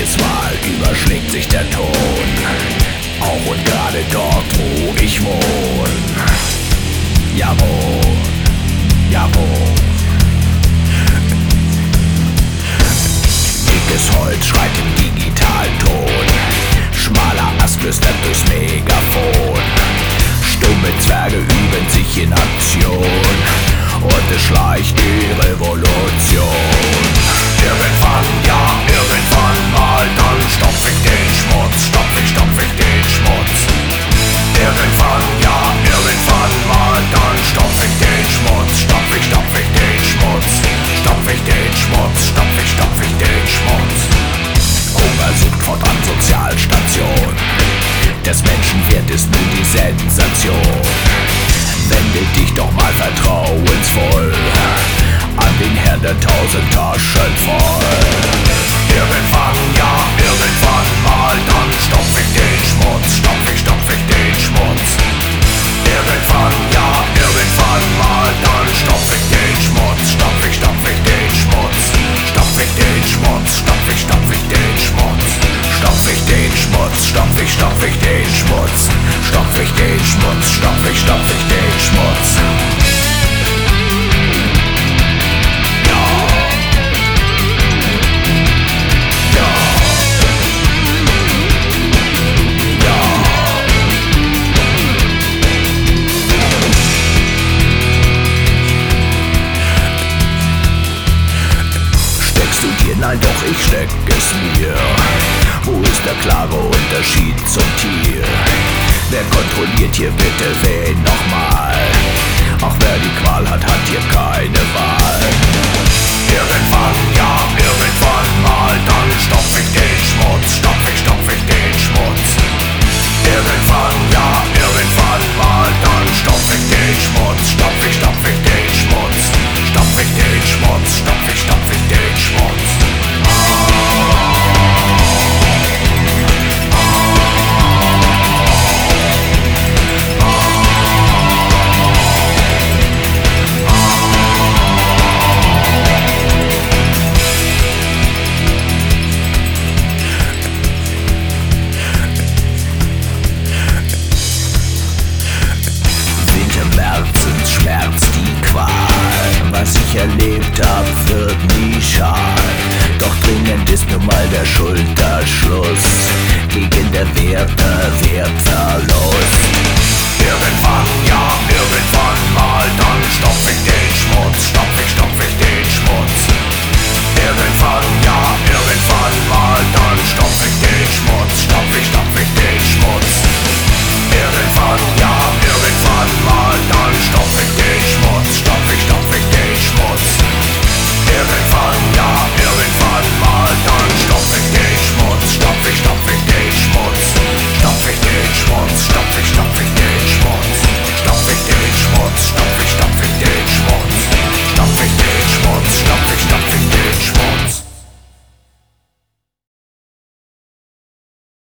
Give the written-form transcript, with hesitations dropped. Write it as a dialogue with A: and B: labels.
A: Manches Mal überschlägt sich der Ton, auch und gerade dort, wo ich wohn. Jawohl, jawohl. Dickes Holz schreit im Digitalton, schmaler Ast flüstert durchs Megafon. Stumme Zwerge üben sich in Aktion und es schleicht die Revolution. Irgendwann, ja, irgendwann mal, dann stopf ich den Schmutz, stopf ich den Schmutz. Irgendwann, ja, irgendwann mal, dann stopf ich den Schmutz, stopf ich den Schmutz. Stopf ich den Schmutz, stopf ich den Schmutz. Hunger sucht fortan Sozialstation, des Menschen Wert ist nur die Sensation. Wende dich doch mal vertrauensvoll an den Herrn der 1000 Taschen voll. Irgendwann, ja, irgendwann mal, dann stopf ich den Schmutz, stopf ich den Schmutz. Irgendwann, ja, irgendwann mal, dann stopf ich den Schmutz, stopf ich den Schmutz. Stopf ich den Schmutz, stopf ich den Schmutz. Stopf ich den Schmutz, stopf ich den Schmutz. Stopf ich den Schmutz, stopf ich den Schmutz. Nein, doch ich steck es mir. Wo ist der klare Unterschied zum Tier? Wer kontrolliert hier bitte wen nochmal? Auch wer die Qual hat, hat hier keine Wahl. Irgendwann, ja, irgendwann mal, dann stopf ich den Schmutz, stopf ich den Schmutz. Irgendwann, ja, irgendwann mal, dann stopf ich den Schmutz, stopf ich den Schmutz. Stopf ich den Schmutz, stopf ich den Schmutz. Schmerz, die Qual, was ich erlebt hab, wird nie schal. Doch dringend ist nun mal der Schulterschluss gegen der Wertverlust.